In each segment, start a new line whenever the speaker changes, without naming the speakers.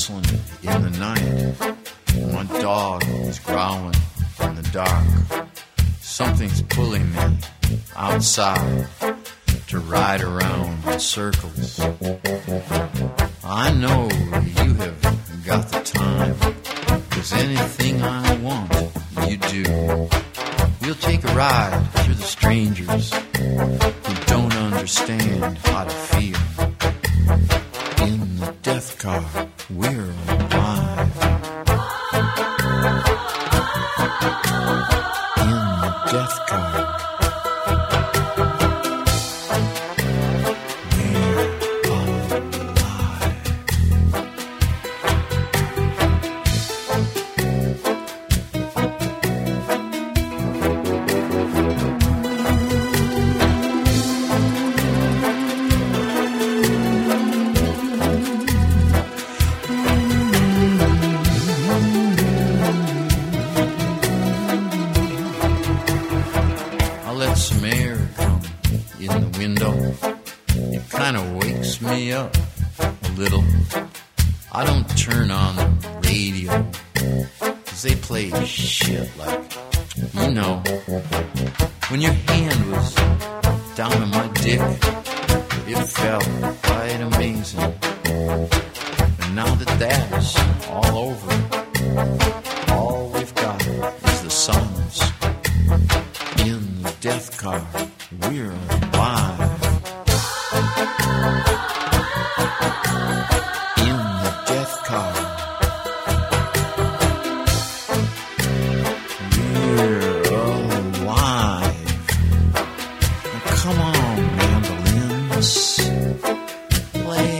whistling in the night. My dog is growling in the dark. Something's pulling me outside to ride around in circles. I know you have got the time, 'cause anything I want, you do. We'll take a ride through the strangers who don't understand how to feel. In the death car, we're alive. In the death car, some air come in the window. It kind of wakes me up a little. I don't turn on the radio, 'cause they play shit like, you know, when your hand was down on my dick, it felt quite amazing. And now that that's all over, all we've got is the songs. In the death car, we're alive. In the death car, we're alive. Now come on, mandolins, play.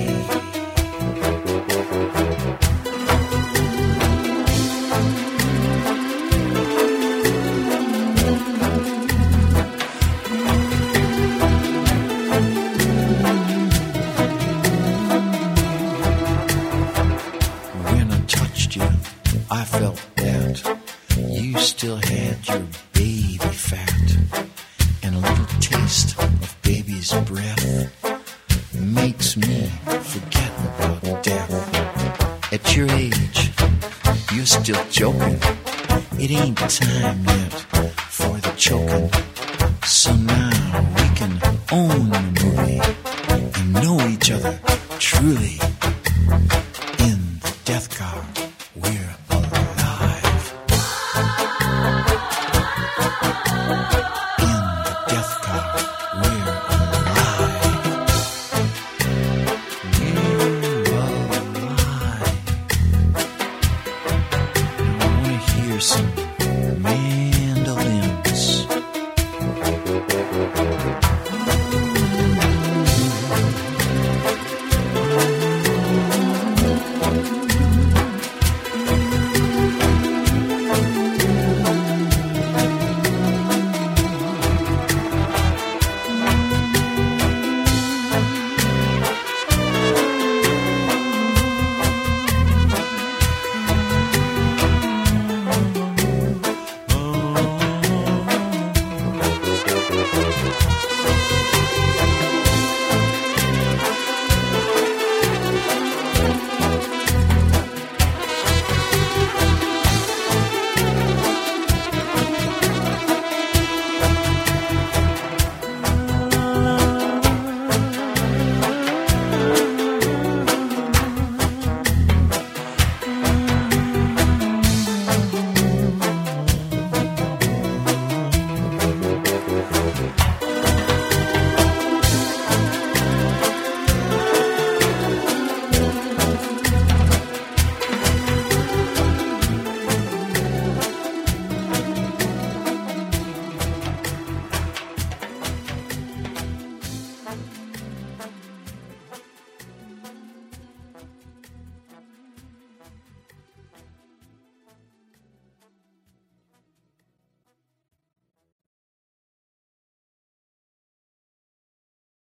I felt that you still had your baby fat, and a little taste of baby's breath makes me forget about death. At your age, you're still joking. It ain't time yet for the choking. So